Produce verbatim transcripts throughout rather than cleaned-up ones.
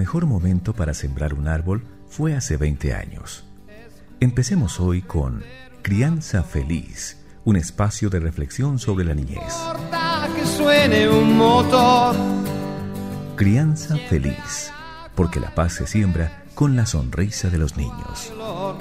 mejor momento para sembrar un árbol fue hace veinte años. Empecemos hoy con Crianza Feliz, un espacio de reflexión sobre la niñez. Que suene un motor. Crianza Feliz, porque la paz se siembra con la sonrisa de los niños.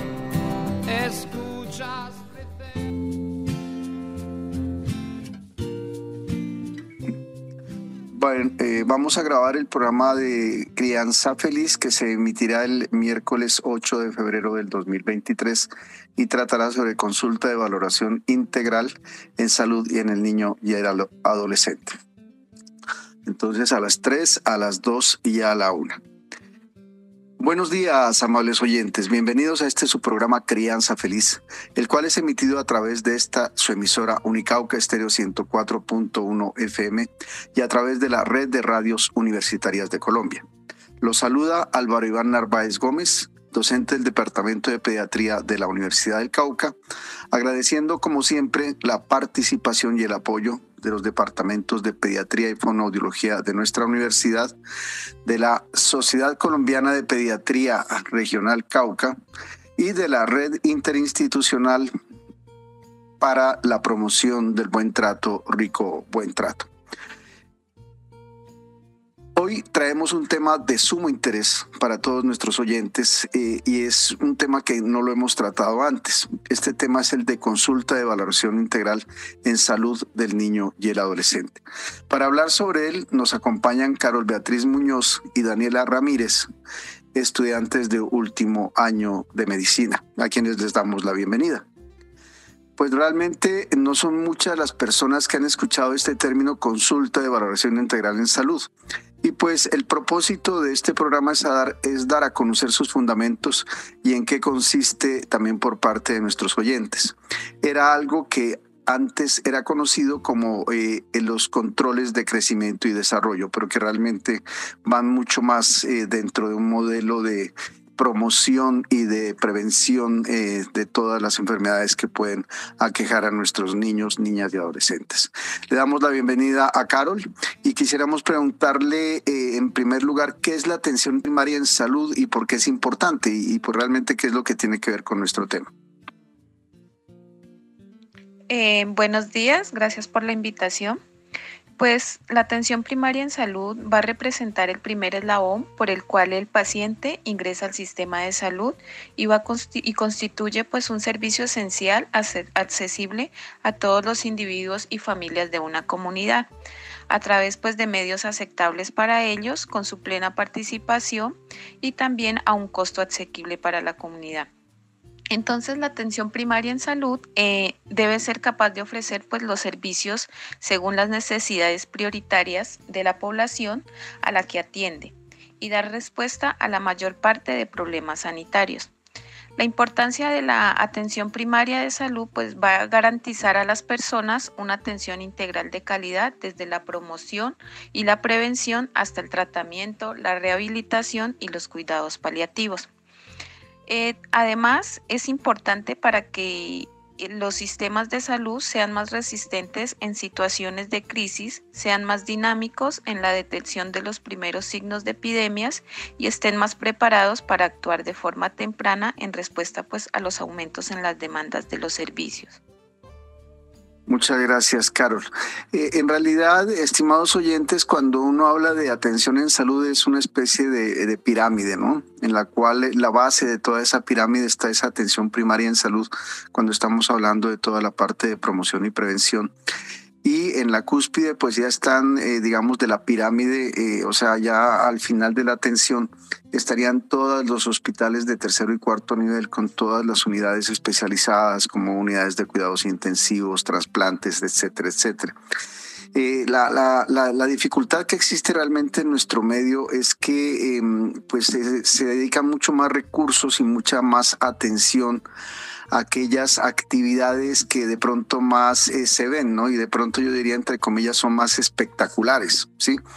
Bueno, eh, vamos a grabar el programa de Crianza Feliz que se emitirá el miércoles ocho de febrero del dos mil veintitrés y tratará sobre consulta de valoración integral en salud y en el niño y el adolescente. Entonces a las tres, a las dos y a la una. Buenos días, amables oyentes. Bienvenidos a este su programa Crianza Feliz, el cual es emitido a través de esta su emisora Unicauca Estéreo ciento cuatro punto uno F M y a través de la Red de Radios Universitarias de Colombia. Los saluda Álvaro Iván Narváez Gómez, docente del Departamento de Pediatría de la Universidad del Cauca, agradeciendo como siempre la participación y el apoyo de los departamentos de Pediatría y Fonoaudiología de nuestra universidad, de la Sociedad Colombiana de Pediatría Regional Cauca y de la Red Interinstitucional para la Promoción del Buen Trato, Rico Buen Trato. Hoy traemos un tema de sumo interés para todos nuestros oyentes eh, y es un tema que no lo hemos tratado antes. Este tema es el de consulta de valoración integral en salud del niño y el adolescente. Para hablar sobre él nos acompañan Carol Beatriz Muñoz y Daniela Ramírez, estudiantes de último año de medicina, a quienes les damos la bienvenida. Pues realmente no son muchas las personas que han escuchado este término consulta de valoración integral en salud. Y pues el propósito de este programa es dar, es dar a conocer sus fundamentos y en qué consiste también por parte de nuestros oyentes. Era algo que antes era conocido como eh, los controles de crecimiento y desarrollo, pero que realmente van mucho más eh, dentro de un modelo de promoción y de prevención eh, de todas las enfermedades que pueden aquejar a nuestros niños, niñas y adolescentes. Le damos la bienvenida a Carol y quisiéramos preguntarle eh, en primer lugar qué es la atención primaria en salud y por qué es importante y, y pues realmente qué es lo que tiene que ver con nuestro tema. Eh, buenos días, gracias por la invitación. Pues la atención primaria en salud va a representar el primer eslabón por el cual el paciente ingresa al sistema de salud y, va consti- y constituye pues un servicio esencial accesible a todos los individuos y familias de una comunidad, a través pues de medios aceptables para ellos, con su plena participación y también a un costo asequible para la comunidad. Entonces, la atención primaria en salud eh, debe ser capaz de ofrecer pues, los servicios según las necesidades prioritarias de la población a la que atiende y dar respuesta a la mayor parte de problemas sanitarios. La importancia de la atención primaria de salud pues, va a garantizar a las personas una atención integral de calidad desde la promoción y la prevención hasta el tratamiento, la rehabilitación y los cuidados paliativos. Eh, además, es importante para que los sistemas de salud sean más resistentes en situaciones de crisis, sean más dinámicos en la detección de los primeros signos de epidemias y estén más preparados para actuar de forma temprana en respuesta pues, a los aumentos en las demandas de los servicios. Muchas gracias, Carol. Eh, en realidad, estimados oyentes, cuando uno habla de atención en salud es una especie de, de pirámide, ¿no? En la cual la base de toda esa pirámide está esa atención primaria en salud cuando estamos hablando de toda la parte de promoción y prevención. Y en la cúspide pues ya están, eh, digamos, de la pirámide, eh, o sea, ya al final de la atención estarían todos los hospitales de tercero y cuarto nivel con todas las unidades especializadas como unidades de cuidados intensivos, trasplantes, etcétera, etcétera. Eh, la, la, la, la dificultad que existe realmente en nuestro medio es que eh, pues se, se dedican mucho más recursos y mucha más atención aquellas actividades que de pronto más eh, se ven, ¿no? Y de pronto yo diría, entre comillas, son más espectaculares, ¿sí?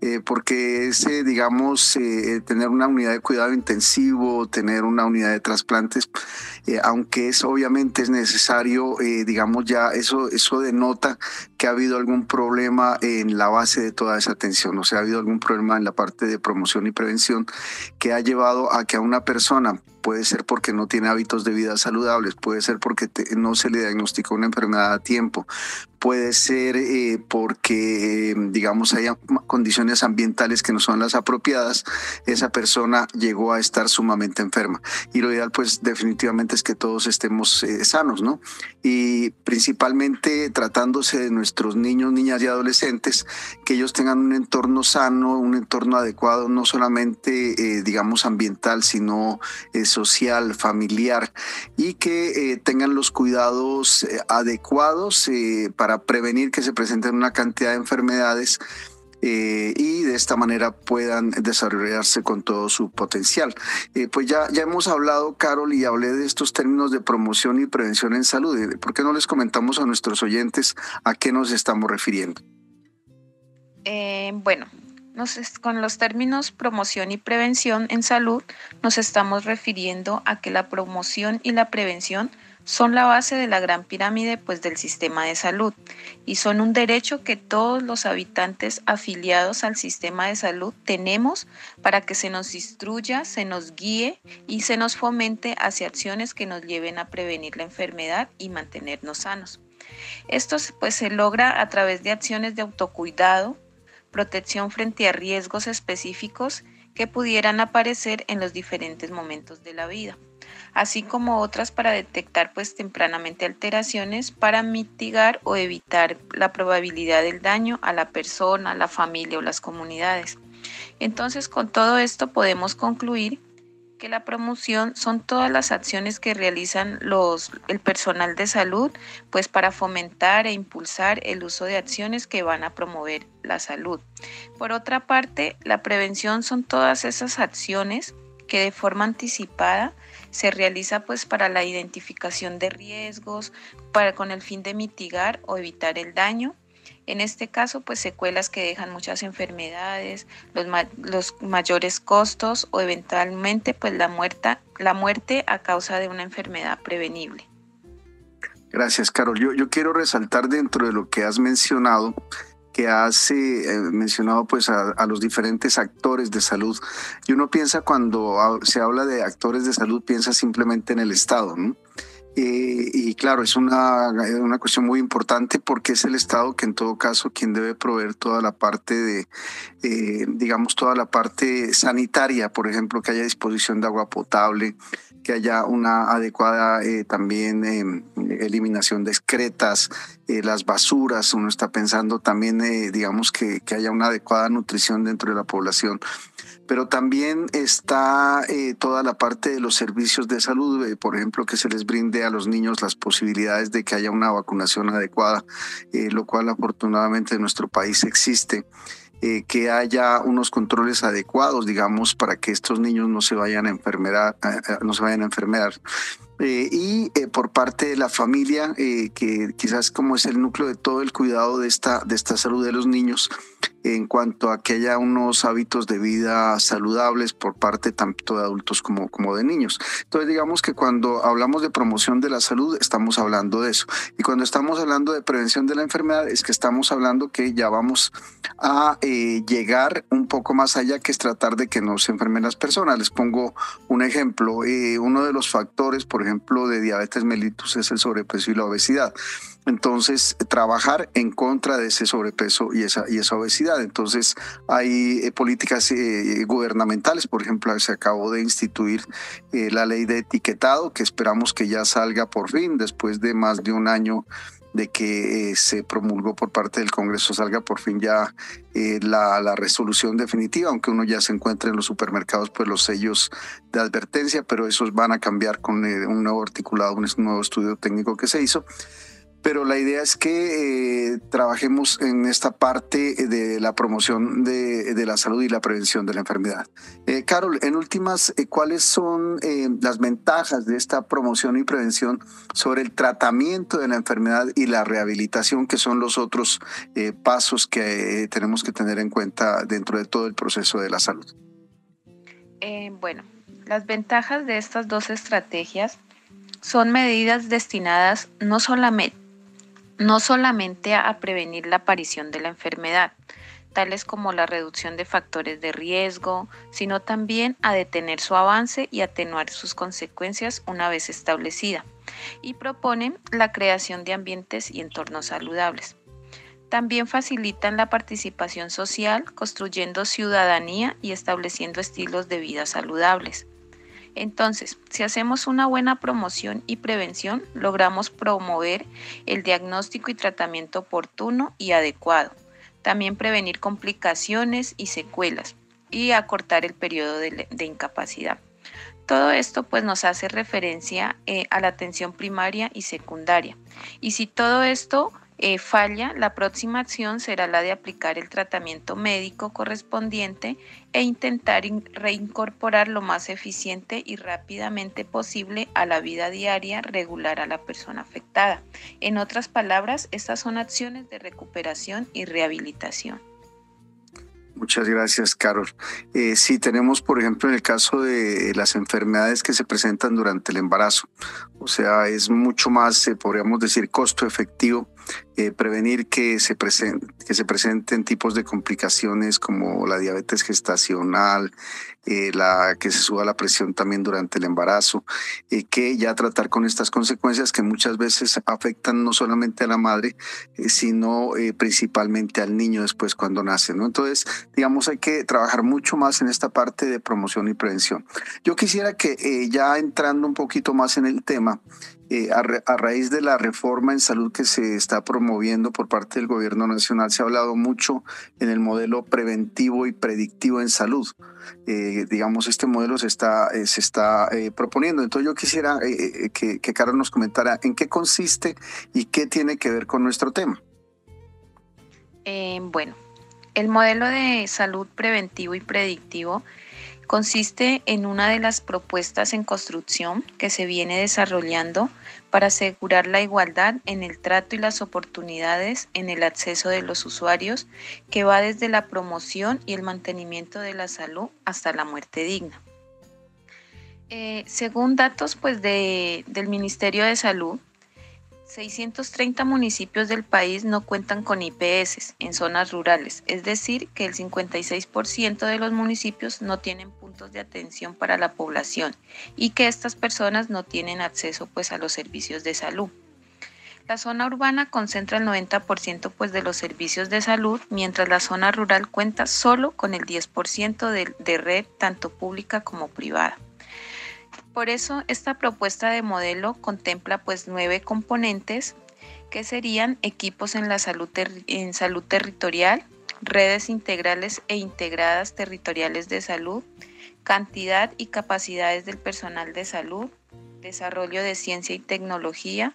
Eh, porque ese, digamos, eh, tener una unidad de cuidado intensivo, tener una unidad de trasplantes, eh, aunque es obviamente es necesario, eh, digamos ya eso, eso denota que ha habido algún problema en la base de toda esa atención, o sea, ha habido algún problema en la parte de promoción y prevención que ha llevado a que a una persona, puede ser porque no tiene hábitos de vida saludables, puede ser porque te, no se le diagnosticó una enfermedad a tiempo, puede ser eh, porque, eh, digamos, haya condiciones ambientales que no son las apropiadas, esa persona llegó a estar sumamente enferma. Y lo ideal, pues, definitivamente es que todos estemos eh, sanos, ¿no? Y principalmente tratándose de nuestros niños, niñas y adolescentes, que ellos tengan un entorno sano, un entorno adecuado, no solamente, eh, digamos, ambiental, sino eh, social, familiar, y que eh, tengan los cuidados eh, adecuados eh, para prevenir que se presenten una cantidad de enfermedades eh, y de esta manera puedan desarrollarse con todo su potencial. Eh, pues ya, ya hemos hablado, Carol, y hablé de estos términos de promoción y prevención en salud. ¿Por qué no les comentamos a nuestros oyentes a qué nos estamos refiriendo? Eh, bueno, nos es, con los términos promoción y prevención en salud nos estamos refiriendo a que la promoción y la prevención son la base de la gran pirámide pues del sistema de salud y son un derecho que todos los habitantes afiliados al sistema de salud tenemos para que se nos instruya, se nos guíe y se nos fomente hacia acciones que nos lleven a prevenir la enfermedad y mantenernos sanos. Esto pues se logra a través de acciones de autocuidado, protección frente a riesgos específicos que pudieran aparecer en los diferentes momentos de la vida, así como otras para detectar pues tempranamente alteraciones para mitigar o evitar la probabilidad del daño a la persona, la familia o las comunidades. Entonces, con todo esto podemos concluir que la promoción son todas las acciones que realizan los, el personal de salud pues para fomentar e impulsar el uso de acciones que van a promover la salud. Por otra parte, la prevención son todas esas acciones que de forma anticipada se realiza pues para la identificación de riesgos, para con el fin de mitigar o evitar el daño. En este caso, pues secuelas que dejan muchas enfermedades, los, ma- los mayores costos o eventualmente pues la, muerta, la muerte a causa de una enfermedad prevenible. Gracias, Carol. Yo, yo quiero resaltar dentro de lo que has mencionado, que has eh, mencionado pues a, a los diferentes actores de salud. Y uno piensa cuando se habla de actores de salud, piensa simplemente en el Estado, ¿no? Eh, y claro, es una, una cuestión muy importante porque es el Estado que en todo caso quien debe proveer toda la parte de, eh, digamos, toda la parte sanitaria, por ejemplo, que haya disposición de agua potable, que haya una adecuada eh, también eh, eliminación de excretas, eh, las basuras. Uno está pensando también, eh, digamos, que, que haya una adecuada nutrición dentro de la población. Pero también está eh, toda la parte de los servicios de salud, eh, por ejemplo, que se les brinde a los niños las posibilidades de que haya una vacunación adecuada, eh, lo cual afortunadamente en nuestro país existe. Eh, que haya unos controles adecuados, digamos, para que estos niños no se vayan a enfermar, eh, no se vayan a enfermar. Eh, y eh, por parte de la familia, eh, que quizás como es el núcleo de todo el cuidado de esta, de esta salud de los niños, en cuanto a que haya unos hábitos de vida saludables por parte tanto de adultos como, como de niños. Entonces, digamos que cuando hablamos de promoción de la salud, estamos hablando de eso. Y cuando estamos hablando de prevención de la enfermedad, es que estamos hablando que ya vamos a eh, llegar un poco más allá, que es tratar de que no se enfermen las personas. Les pongo un ejemplo. Eh, uno de los factores, por ejemplo, de diabetes mellitus es el sobrepeso y la obesidad. Entonces, trabajar en contra de ese sobrepeso y esa, y esa obesidad. Entonces, hay eh, políticas eh, gubernamentales. Por ejemplo, se acabó de instituir eh, la ley de etiquetado, que esperamos que ya salga por fin, después de más de un año de que eh, se promulgó por parte del Congreso, salga por fin ya eh, la, la resolución definitiva, aunque uno ya se encuentre en los supermercados pues los sellos de advertencia, pero esos van a cambiar con eh, un nuevo articulado, un nuevo estudio técnico que se hizo. pero la idea es que eh, trabajemos en esta parte de la promoción de, de la salud y la prevención de la enfermedad. Eh, Carol, en últimas, eh, ¿cuáles son eh, las ventajas de esta promoción y prevención sobre el tratamiento de la enfermedad y la rehabilitación, que son los otros eh, pasos que eh, tenemos que tener en cuenta dentro de todo el proceso de la salud? Eh, bueno, las ventajas de estas dos estrategias son medidas destinadas no solamente, no solamente a prevenir la aparición de la enfermedad, tales como la reducción de factores de riesgo, sino también a detener su avance y atenuar sus consecuencias una vez establecida, y proponen la creación de ambientes y entornos saludables. También facilitan la participación social, construyendo ciudadanía y estableciendo estilos de vida saludables. Entonces, si hacemos una buena promoción y prevención, logramos promover el diagnóstico y tratamiento oportuno y adecuado, también prevenir complicaciones y secuelas y acortar el periodo de, de incapacidad. Todo esto pues nos hace referencia eh, a la atención primaria y secundaria. Y si todo esto Eh, falla, la próxima acción será la de aplicar el tratamiento médico correspondiente e intentar in- reincorporar lo más eficiente y rápidamente posible a la vida diaria regular a la persona afectada. En otras palabras, estas son acciones de recuperación y rehabilitación. Muchas gracias, Carol. Eh, sí, tenemos, por ejemplo, en el caso de las enfermedades que se presentan durante el embarazo, o sea, es mucho más, eh, podríamos decir, costo efectivo eh, prevenir que se, present, que se presenten tipos de complicaciones como la diabetes gestacional, eh, la, que se suba la presión también durante el embarazo, eh, que ya tratar con estas consecuencias que muchas veces afectan no solamente a la madre, eh, sino eh, principalmente al niño después cuando nace, ¿no? Entonces, digamos, hay que trabajar mucho más en esta parte de promoción y prevención. Yo quisiera que eh, ya entrando un poquito más en el tema, Eh, a, ra- a raíz de la reforma en salud que se está promoviendo por parte del gobierno nacional, se ha hablado mucho en el modelo preventivo y predictivo en salud. Eh, digamos, este modelo se está, eh, se está eh, proponiendo. Entonces yo quisiera eh, que, que Carol nos comentara en qué consiste y qué tiene que ver con nuestro tema. Eh, bueno, el modelo de salud preventivo y predictivo consiste en una de las propuestas en construcción que se viene desarrollando para asegurar la igualdad en el trato y las oportunidades en el acceso de los usuarios, que va desde la promoción y el mantenimiento de la salud hasta la muerte digna. Eh, según datos pues, de, del Ministerio de Salud, seiscientos treinta municipios del país no cuentan con I P S en zonas rurales, es decir, que el cincuenta y seis por ciento de los municipios no tienen puntos de atención para la población y que estas personas no tienen acceso pues, a los servicios de salud. La zona urbana concentra el noventa por ciento pues, de los servicios de salud, mientras la zona rural cuenta solo con el diez por ciento de, de red tanto pública como privada. Por eso, esta propuesta de modelo contempla pues nueve componentes que serían equipos en la salud, ter- en salud territorial, redes integrales e integradas territoriales de salud, cantidad y capacidades del personal de salud, desarrollo de ciencia y tecnología,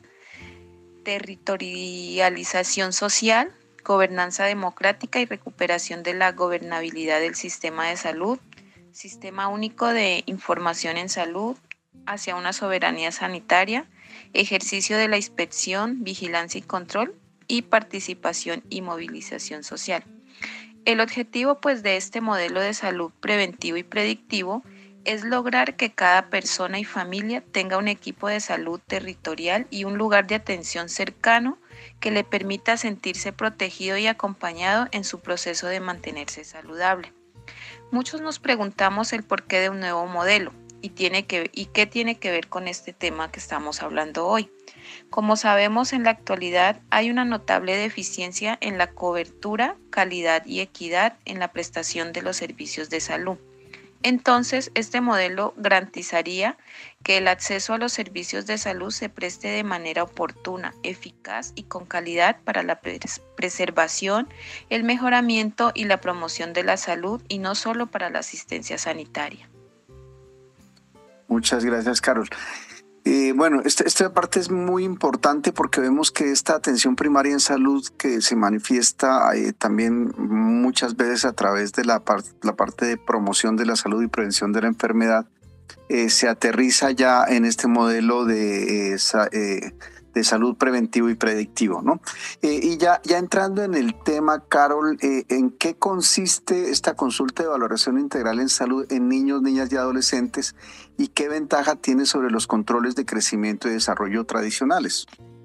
territorialización social, gobernanza democrática y recuperación de la gobernabilidad del sistema de salud, Sistema Único de Información en Salud, hacia una soberanía sanitaria, ejercicio de la inspección, vigilancia y control, y participación y movilización social. El objetivo pues, de este modelo de salud preventivo y predictivo es lograr que cada persona y familia tenga un equipo de salud territorial y un lugar de atención cercano que le permita sentirse protegido y acompañado en su proceso de mantenerse saludable. Muchos nos preguntamos el porqué de un nuevo modelo y, tiene que, y qué tiene que ver con este tema que estamos hablando hoy. Como sabemos, en la actualidad hay una notable deficiencia en la cobertura, calidad y equidad en la prestación de los servicios de salud. Entonces, este modelo garantizaría que el acceso a los servicios de salud se preste de manera oportuna, eficaz y con calidad para la pres- preservación, el mejoramiento y la promoción de la salud y no solo para la asistencia sanitaria. Muchas gracias, Carol. Eh, bueno, esta, esta parte es muy importante porque vemos que esta atención primaria en salud que se manifiesta eh, también muchas veces a través de la, par la parte de promoción de la salud y prevención de la enfermedad, eh, se aterriza ya en este modelo de, eh, eh, de salud preventivo y predictivo, ¿no? Eh, y ya, ya entrando en el tema, Carol, eh, ¿en qué consiste esta consulta de valoración integral en salud en niños, niñas y adolescentes? ¿Y qué ventaja tiene sobre los controles de crecimiento y desarrollo tradicionales?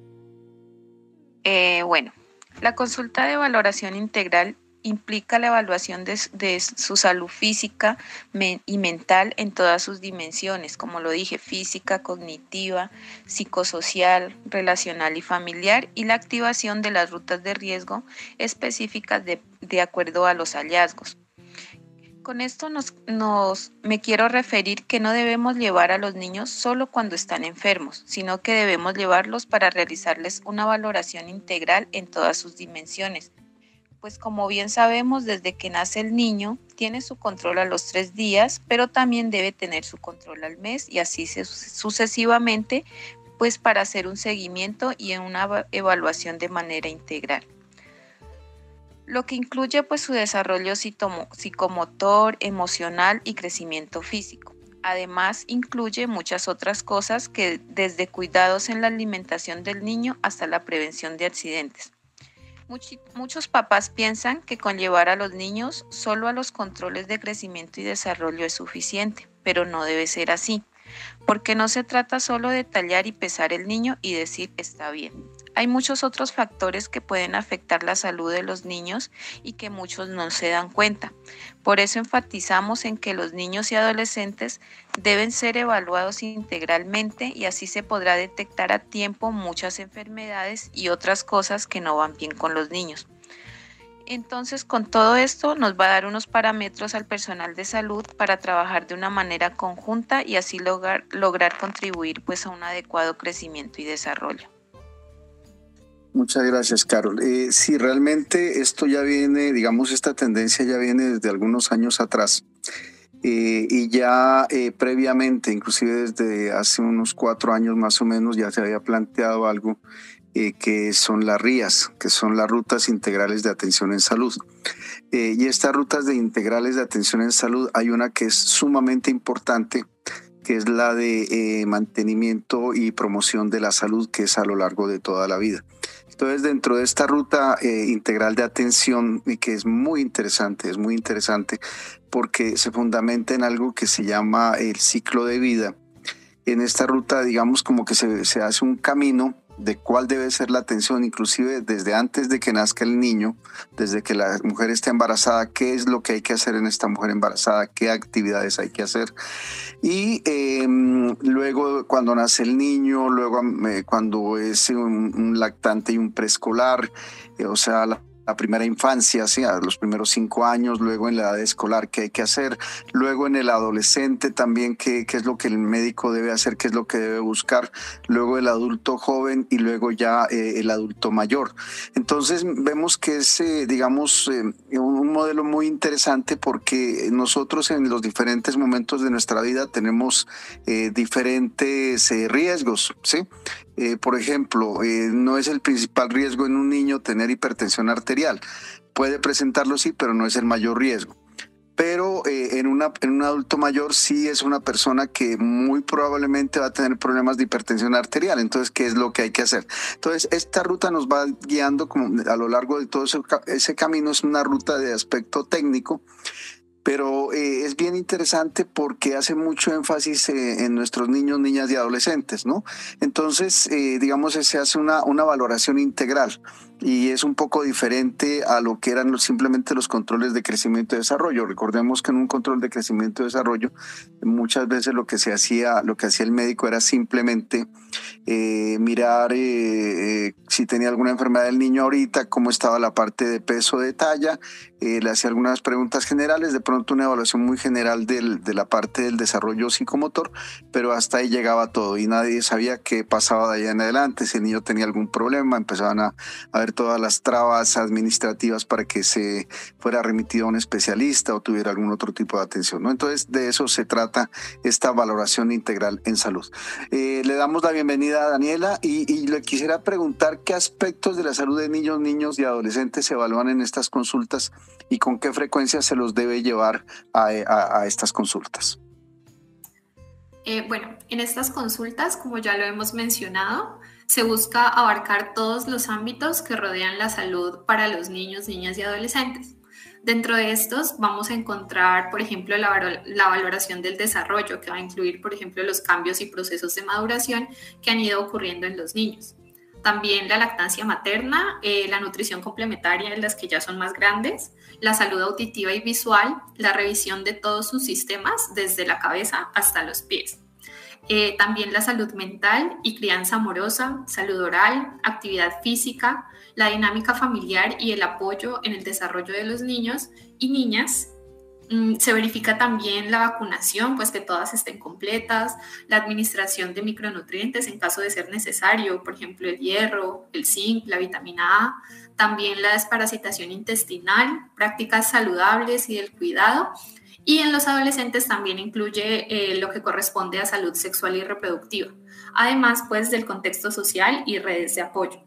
Eh, bueno, la consulta de valoración integral implica la evaluación de, de su salud física men, y mental en todas sus dimensiones, como lo dije, física, cognitiva, psicosocial, relacional y familiar, y la activación de las rutas de riesgo específicas de, de acuerdo a los hallazgos. Con esto nos, nos, me quiero referir que no debemos llevar a los niños solo cuando están enfermos, sino que debemos llevarlos para realizarles una valoración integral en todas sus dimensiones. Pues como bien sabemos, desde que nace el niño, tiene su control a los tres días, pero también debe tener su control al mes y así sucesivamente, pues para hacer un seguimiento y una evaluación de manera integral. Lo que incluye pues su desarrollo psicomotor, emocional y crecimiento físico. Además, incluye muchas otras cosas que desde cuidados en la alimentación del niño hasta la prevención de accidentes. Muchos papás piensan que con llevar a los niños solo a los controles de crecimiento y desarrollo es suficiente, pero no debe ser así, porque no se trata solo de tallar y pesar el niño y decir está bien. Hay muchos otros factores que pueden afectar la salud de los niños y que muchos no se dan cuenta. Por eso enfatizamos en que los niños y adolescentes deben ser evaluados integralmente y así se podrá detectar a tiempo muchas enfermedades y otras cosas que no van bien con los niños. Entonces, con todo esto nos va a dar unos parámetros al personal de salud para trabajar de una manera conjunta y así lograr, lograr contribuir pues, a un adecuado crecimiento y desarrollo. Muchas gracias, Carol. Eh, sí, realmente esto ya viene, digamos, esta tendencia ya viene desde algunos años atrás. Eh, y ya eh, previamente, inclusive desde hace unos cuatro años más o menos, ya se había planteado algo eh, que son las R I As, que son las Rutas Integrales de Atención en Salud. Eh, y estas rutas de integrales de atención en salud, hay una que es sumamente importante, que es la de eh, mantenimiento y promoción de la salud, que es a lo largo de toda la vida. Entonces, dentro de esta ruta eh, integral de atención, y que es muy interesante, es muy interesante porque se fundamenta en algo que se llama el ciclo de vida. En esta ruta, digamos, como que se, se hace un camino de cuál debe ser la atención, inclusive desde antes de que nazca el niño, desde que la mujer esté embarazada, qué es lo que hay que hacer en esta mujer embarazada, qué actividades hay que hacer. Y eh, luego cuando nace el niño, luego eh, cuando es un, un lactante y un preescolar, eh, o sea, la la primera infancia, ¿sí? A los primeros cinco años, luego en la edad escolar, qué hay que hacer, luego en el adolescente también, qué, qué es lo que el médico debe hacer, qué es lo que debe buscar, luego el adulto joven y luego ya eh, el adulto mayor. Entonces vemos que es, eh, digamos, eh, un modelo muy interesante porque nosotros en los diferentes momentos de nuestra vida tenemos eh, diferentes eh, riesgos, ¿sí? Eh, por ejemplo, eh, no es el principal riesgo en un niño tener hipertensión arterial. Puede presentarlo, sí, pero no es el mayor riesgo. Pero eh, en, una, en un adulto mayor sí es una persona que muy probablemente va a tener problemas de hipertensión arterial. Entonces, ¿qué es lo que hay que hacer? Entonces, esta ruta nos va guiando como a lo largo de todo ese, ese camino. Es una ruta de aspecto técnico, pero eh, es bien interesante porque hace mucho énfasis eh, en nuestros niños, niñas y adolescentes, ¿no? Entonces, eh, digamos, se hace una, una valoración integral y es un poco diferente a lo que eran los, simplemente los controles de crecimiento y desarrollo. Recordemos que en un control de crecimiento y desarrollo muchas veces lo que se hacía, lo que hacía el médico era simplemente eh, mirar eh, eh, si tenía alguna enfermedad del niño ahorita, cómo estaba la parte de peso, de talla, eh, le hacía algunas preguntas generales, de pronto una evaluación muy general del, de la parte del desarrollo psicomotor, pero hasta ahí llegaba todo y nadie sabía qué pasaba de allá en adelante, si el niño tenía algún problema, empezaban a, a ver remover todas las trabas administrativas para que se fuera remitido a un especialista o tuviera algún otro tipo de atención, ¿no? Entonces, de eso se trata esta valoración integral en salud. Eh, le damos la bienvenida a Daniela y, y le quisiera preguntar qué aspectos de la salud de niños, niños y adolescentes se evalúan en estas consultas y con qué frecuencia se los debe llevar a, a, a estas consultas. Eh, bueno, en estas consultas, como ya lo hemos mencionado, se busca abarcar todos los ámbitos que rodean la salud para los niños, niñas y adolescentes. Dentro de estos vamos a encontrar, por ejemplo, la, la valoración del desarrollo, que va a incluir, por ejemplo, los cambios y procesos de maduración que han ido ocurriendo en los niños. También la lactancia materna, eh, la nutrición complementaria en las que ya son más grandes, la salud auditiva y visual, la revisión de todos sus sistemas desde la cabeza hasta los pies. Eh, también la salud mental y crianza amorosa, salud oral, actividad física, la dinámica familiar y el apoyo en el desarrollo de los niños y niñas. Se verifica también la vacunación, pues que todas estén completas, la administración de micronutrientes en caso de ser necesario, por ejemplo, el hierro, el zinc, la vitamina A, también la desparasitación intestinal, prácticas saludables y del cuidado. Y en los adolescentes también incluye eh, lo que corresponde a salud sexual y reproductiva, además pues del contexto social y redes de apoyo.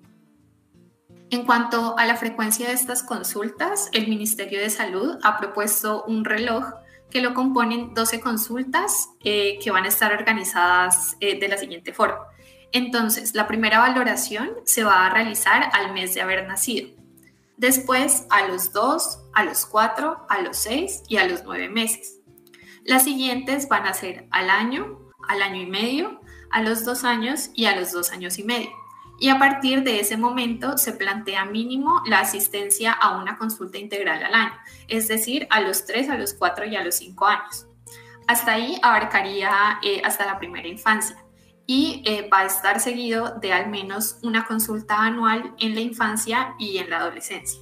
En cuanto a la frecuencia de estas consultas, el Ministerio de Salud ha propuesto un reloj que lo componen doce consultas eh, que van a estar organizadas eh, de la siguiente forma. Entonces, la primera valoración se va a realizar al mes de haber nacido. Después, a los dos, a los cuatro, a los seis y a los nueve meses. Las siguientes van a ser al año, al año y medio, a los dos años y a los dos años y medio. Y a partir de ese momento se plantea mínimo la asistencia a una consulta integral al año, es decir, a los tres, a los cuatro y a los cinco años. Hasta ahí abarcaría eh, hasta la primera infancia y eh, va a estar seguido de al menos una consulta anual en la infancia y en la adolescencia.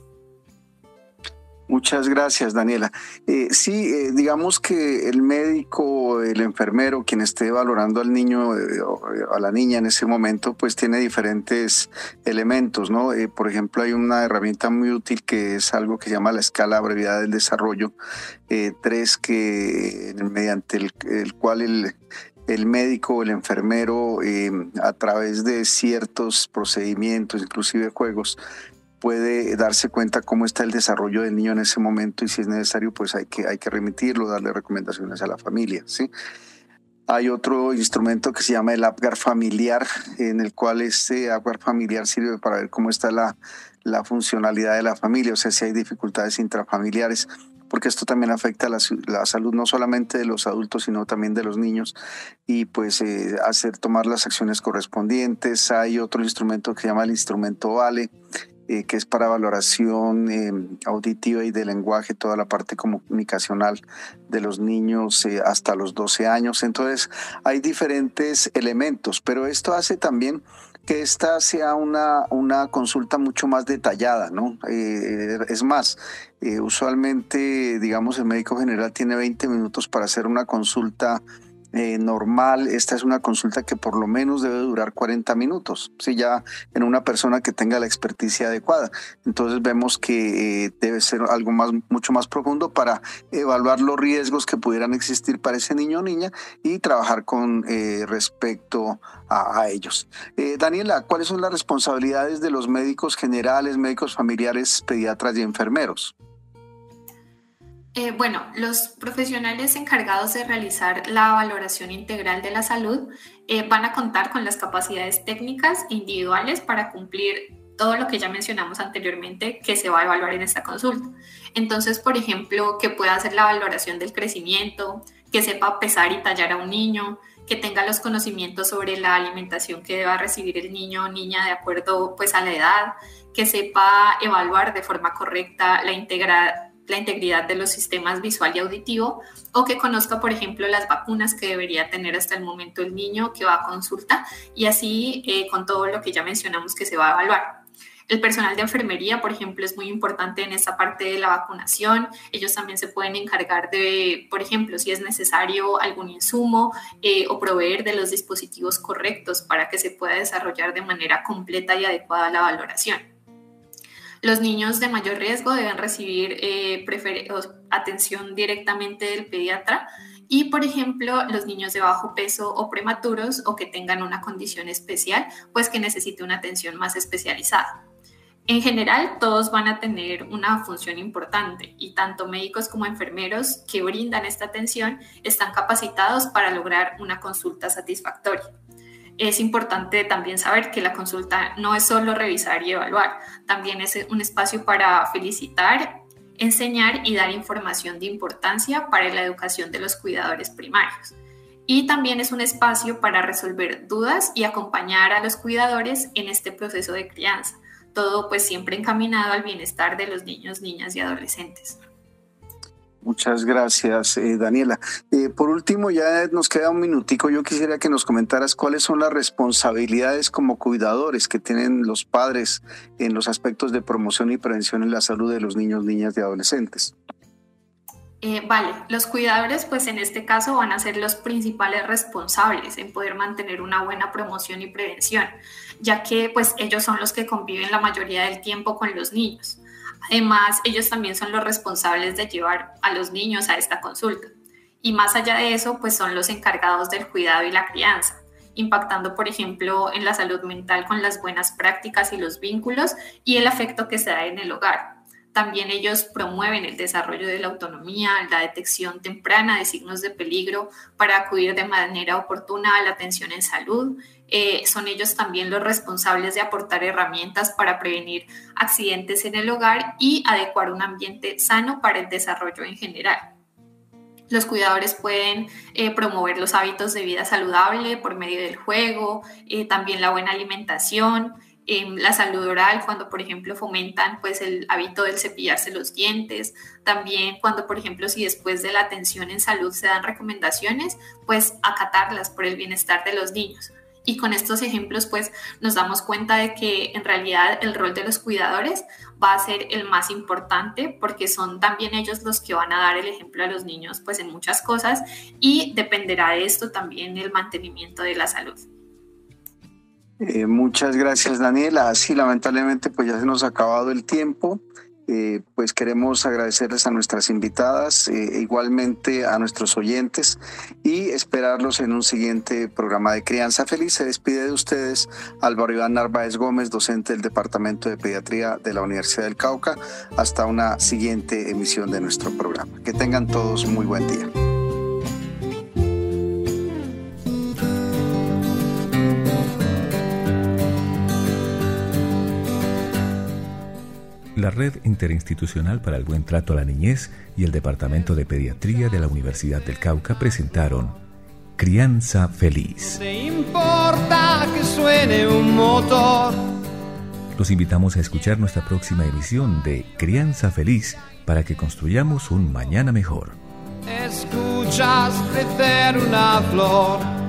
Muchas gracias, Daniela. Eh, sí, eh, digamos que el médico, el enfermero, quien esté valorando al niño eh, o a la niña en ese momento, pues tiene diferentes elementos, ¿no? Eh, por ejemplo, hay una herramienta muy útil que es algo que se llama la escala de brevedad del desarrollo, eh, tres, que mediante el, el cual el el médico o el enfermero, eh, a través de ciertos procedimientos, inclusive juegos, puede darse cuenta cómo está el desarrollo del niño en ese momento y si es necesario, pues hay que, hay que remitirlo, darle recomendaciones a la familia, ¿sí? Hay otro instrumento que se llama el Apgar familiar, en el cual este Apgar familiar sirve para ver cómo está la, la funcionalidad de la familia, o sea, si hay dificultades intrafamiliares, porque esto también afecta la, la salud no solamente de los adultos, sino también de los niños, y pues eh, hacer tomar las acciones correspondientes. Hay otro instrumento que se llama el instrumento VALE, Eh, que es para valoración eh, auditiva y de lenguaje, toda la parte comunicacional de los niños eh, hasta los doce años. Entonces hay diferentes elementos, pero esto hace también que esta sea una, una consulta mucho más detallada, ¿no? Eh, es más, eh, usualmente, digamos, el médico general tiene veinte minutos para hacer una consulta Eh, normal. Esta es una consulta que por lo menos debe durar cuarenta minutos, si ya en una persona que tenga la experticia adecuada. Entonces vemos que eh, debe ser algo más, mucho más profundo para evaluar los riesgos que pudieran existir para ese niño o niña y trabajar con eh, respecto a, a ellos. Eh, Daniela, ¿cuáles son las responsabilidades de los médicos generales, médicos familiares, pediatras y enfermeros? Eh, bueno, los profesionales encargados de realizar la valoración integral de la salud eh, van a contar con las capacidades técnicas e individuales para cumplir todo lo que ya mencionamos anteriormente que se va a evaluar en esta consulta. Entonces, por ejemplo, que pueda hacer la valoración del crecimiento, que sepa pesar y tallar a un niño, que tenga los conocimientos sobre la alimentación que deba recibir el niño o niña de acuerdo pues, a la edad, que sepa evaluar de forma correcta la integra- la integridad de los sistemas visual y auditivo, o que conozca, por ejemplo, las vacunas que debería tener hasta el momento el niño que va a consulta, y así eh, con todo lo que ya mencionamos que se va a evaluar. El personal de enfermería, por ejemplo, es muy importante en esta parte de la vacunación. Ellos también se pueden encargar de, por ejemplo, si es necesario algún insumo eh, o proveer de los dispositivos correctos para que se pueda desarrollar de manera completa y adecuada la valoración. Los niños de mayor riesgo deben recibir eh, prefer- atención directamente del pediatra y, por ejemplo, los niños de bajo peso o prematuros o que tengan una condición especial, pues que necesite una atención más especializada. En general, todos van a tener una función importante y tanto médicos como enfermeros que brindan esta atención están capacitados para lograr una consulta satisfactoria. Es importante también saber que la consulta no es solo revisar y evaluar, también es un espacio para felicitar, enseñar y dar información de importancia para la educación de los cuidadores primarios. Y también es un espacio para resolver dudas y acompañar a los cuidadores en este proceso de crianza. Todo pues siempre encaminado al bienestar de los niños, niñas y adolescentes. Muchas gracias, eh, Daniela. Eh, por último, ya nos queda un minutico. Yo quisiera que nos comentaras cuáles son las responsabilidades como cuidadores que tienen los padres en los aspectos de promoción y prevención en la salud de los niños, niñas y adolescentes. Eh, vale, los cuidadores pues en este caso van a ser los principales responsables en poder mantener una buena promoción y prevención, ya que pues ellos son los que conviven la mayoría del tiempo con los niños. Además, ellos también son los responsables de llevar a los niños a esta consulta. Y más allá de eso, pues son los encargados del cuidado y la crianza, impactando, por ejemplo, en la salud mental con las buenas prácticas y los vínculos y el afecto que se da en el hogar. También ellos promueven el desarrollo de la autonomía, la detección temprana de signos de peligro para acudir de manera oportuna a la atención en salud. Eh, son ellos también los responsables de aportar herramientas para prevenir accidentes en el hogar y adecuar un ambiente sano para el desarrollo en general. Los cuidadores pueden eh, promover los hábitos de vida saludable por medio del juego, eh, también la buena alimentación, Eh, la salud oral, cuando por ejemplo fomentan pues el hábito del cepillarse los dientes, también cuando por ejemplo si después de la atención en salud se dan recomendaciones, pues acatarlas por el bienestar de los niños. Y con estos ejemplos pues nos damos cuenta de que en realidad el rol de los cuidadores va a ser el más importante porque son también ellos los que van a dar el ejemplo a los niños pues en muchas cosas y dependerá de esto también el mantenimiento de la salud. Eh, muchas gracias, Daniela. Sí, lamentablemente pues ya se nos ha acabado el tiempo. Eh, pues queremos agradecerles a nuestras invitadas, eh, igualmente a nuestros oyentes y esperarlos en un siguiente programa de Crianza Feliz. Se despide de ustedes Álvaro Iván Narváez Gómez, docente del Departamento de Pediatría de la Universidad del Cauca. Hasta una siguiente emisión de nuestro programa. Que tengan todos muy buen día. La Red Interinstitucional para el Buen Trato a la Niñez y el Departamento de Pediatría de la Universidad del Cauca presentaron Crianza Feliz. No te importa que suene un motor. Los invitamos a escuchar nuestra próxima emisión de Crianza Feliz para que construyamos un mañana mejor. Escuchas crecer una flor.